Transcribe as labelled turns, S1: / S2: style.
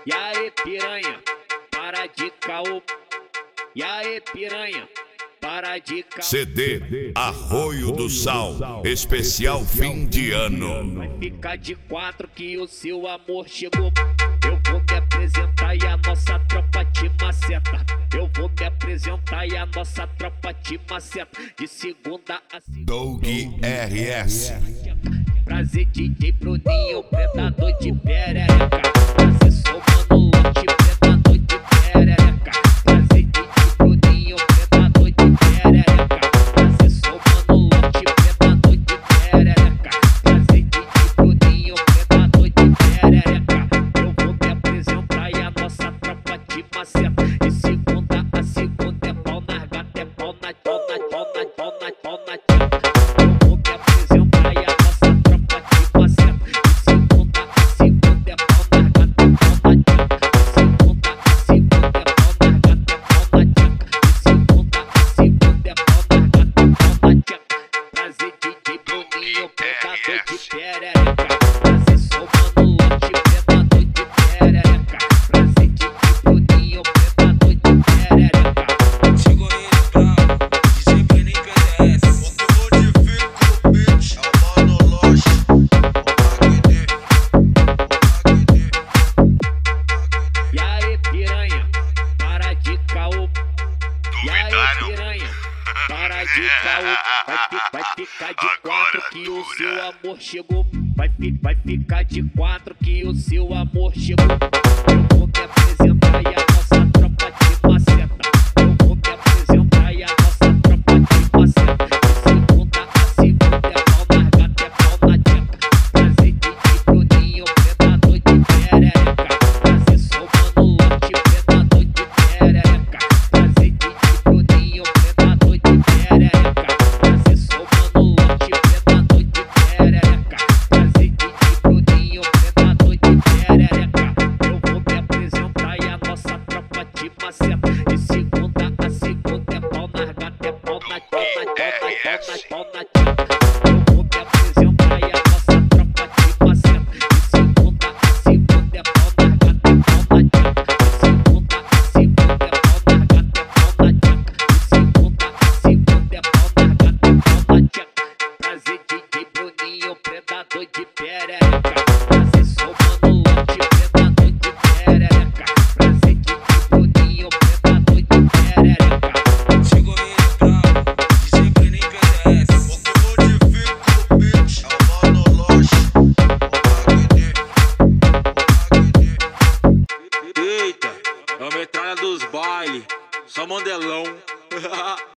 S1: E aí, piranha, para de caô. E aí, piranha, para de caô.
S2: CD Arroio do Sal, especial fim de ano.
S1: Vai ficar de 4 que o seu amor chegou. Eu vou me apresentar e a nossa tropa te maceta. Eu vou me apresentar e a nossa tropa te maceta. De segunda a segunda.
S2: Doug RS.
S1: Prazer, DJ Bruninho, predador de perereca. Prazer, sou Mano Lote, predador de perereca. Prazer, DJ Bruninho, predador de perereca. Prazer, sou Mano Lote, predador de perereca. Prazer, DJ Bruninho, predador de perereca. Eu vou me apresentar e a nossa tropa te maceta. De segunda a segunda é pau na gata, é pau na tcheca. Eu vou me apresentar e a nossa tropa te maceta. De segunda a segunda é pau na gata, é pau na tcheca. De segunda a segunda é pau na gata, é pau na tcheca. De segunda a segunda é pau na gata, é pau na tcheca. Prazer, DJ Bruninho, predador de perereca. Prazer, sou Mano Lote, predador de perereca. Prazer, DJ Bruninho, predador de perereca.
S3: Chegou ele bravo, DJ Bruninho PDS.
S4: O modifico o beat, é o Mano Lote, o Magni.
S1: E aí, piranha, para de caô. E aí, piranha, para de caô. Vai ficar de 4 que o seu amor chegou. Vai ficar de 4 que o seu amor chegou. Eu vou me apresentar e a nossa tropa te maceta. Eu vou me apresentar e a nossa tropa te maceta. De segunda a segunda é pau na gata, é pau na tcheca. Prazer, DJ Bruninho, predador de perereca. Prazer, sou Mano Lote, predador de perereca. Prazer, DJ Bruninho, predador de perereca. Prazer, sou Mano Lote, predador de perereca. Prazer, DJ Bruninho, predador de perereca. Eu vou me apresentar e a nossa tropa te maceta. De segunda a segunda é pau na gata, é pau na tcheca. Eu vou me apresentar e a nossa tropa te maceta. De segunda a segunda é pau na gata, é pau na tcheca. De segunda a segunda é pau na gata, é pau na tcheca. De segunda a segunda é pau na gata, é pau na tcheca. Prazer, DJ Bruninho, predador de perereca. Prazer, sou Mano Lote, predador de perereca. Prazer, DJ Bruninho, predador de perereca.
S3: Chegou ele bravo, DJ Bruninho PDS.
S4: O modifico o beat, é o Mano Lote, o Magni.
S3: Eita, é a metralha dos baile, só mandelão.